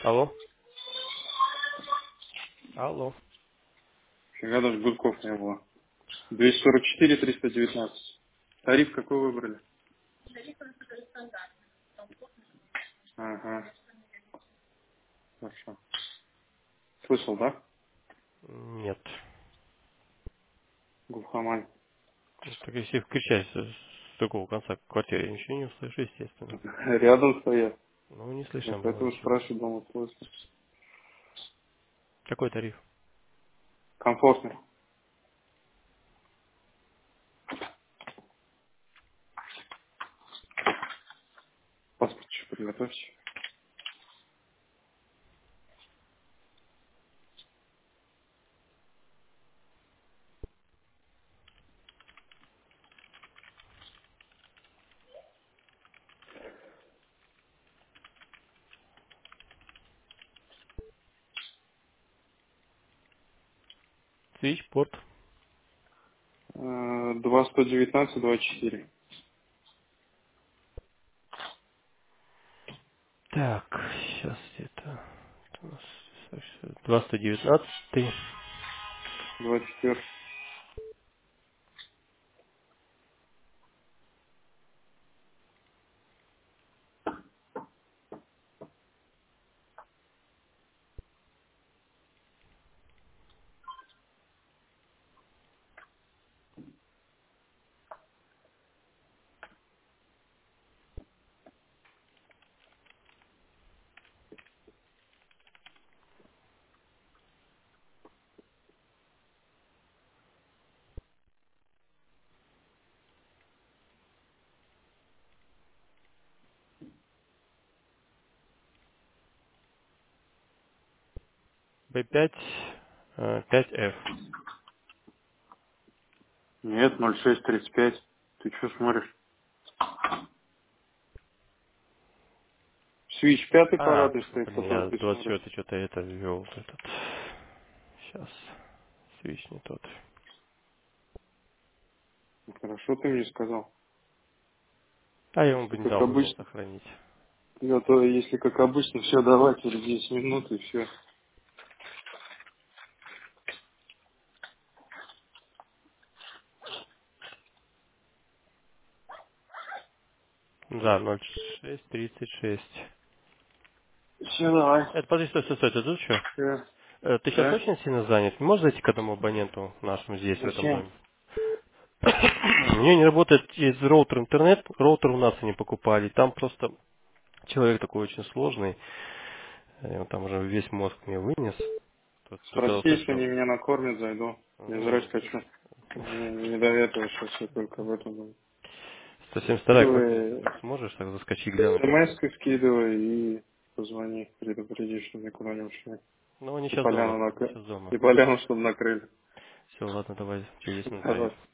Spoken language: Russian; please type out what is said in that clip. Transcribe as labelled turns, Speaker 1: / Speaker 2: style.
Speaker 1: Алло. Алло.
Speaker 2: Фига даже гудков не было. 244, 319. Тариф какой выбрали? Ага, хорошо. Слышал, да?
Speaker 1: Нет.
Speaker 2: Глухомань.
Speaker 1: Ну, так если кричать с другого конца квартиры, я ничего не услышу, естественно.
Speaker 2: Рядом стоят.
Speaker 1: Ну, не
Speaker 2: Я
Speaker 1: слышно было
Speaker 2: поэтому
Speaker 1: ничего.
Speaker 2: спрашиваю, думал, слышно.
Speaker 1: Какой тариф?
Speaker 2: Комфортно. Паспорт еще приготовьте.
Speaker 1: Свичпорт.
Speaker 2: 2119, 24.
Speaker 1: Так, сейчас где-то. Это у нас 219.
Speaker 2: 24.
Speaker 1: B5. 5F.
Speaker 2: Нет, 0635. Ты что смотришь? Свич пятый
Speaker 1: А,
Speaker 2: парадный стоит,
Speaker 1: блин,
Speaker 2: который
Speaker 1: я
Speaker 2: ты
Speaker 1: с
Speaker 2: смотришь.
Speaker 1: 24 что-то это ввел. Этот. Сейчас. Свич не тот.
Speaker 2: Ну, хорошо ты мне сказал.
Speaker 1: А я ему
Speaker 2: Если
Speaker 1: бы не
Speaker 2: как
Speaker 1: дал бы его
Speaker 2: обычно.
Speaker 1: сохранить.
Speaker 2: Я то, если как обычно, все давай через 10 минут и все.
Speaker 1: Да, 0636.
Speaker 2: Все, давай.
Speaker 1: Это, подожди, стой, ты тут что?
Speaker 2: Все.
Speaker 1: Ты сейчас
Speaker 2: Да?
Speaker 1: очень сильно занят? Не можешь зайти к одному абоненту нашему здесь, в этом
Speaker 2: Зачем?
Speaker 1: доме? У нее не работает есть роутер интернет, роутер у нас они покупали. Там просто человек такой очень сложный. Он там уже весь мозг мне вынес. Тут когда
Speaker 2: Спроси, если
Speaker 1: услышал.
Speaker 2: они меня накормят, зайду. Я жрать
Speaker 1: Ну,
Speaker 2: хочу. Мне не до этого сейчас, я только в этом думаю.
Speaker 1: 172 квартира, ты
Speaker 2: Скидывай,
Speaker 1: так сможешь так заскочить, глянуть?
Speaker 2: смс-кой скидывай и позвони, предупреди, что никуда не ушли.
Speaker 1: Ну, они
Speaker 2: И
Speaker 1: сейчас дома.
Speaker 2: поляну,
Speaker 1: Они сейчас дома.
Speaker 2: и поляну, чтобы накрыли.
Speaker 1: Все, ладно, давай, через 10 минут
Speaker 2: Давай.
Speaker 1: заеду.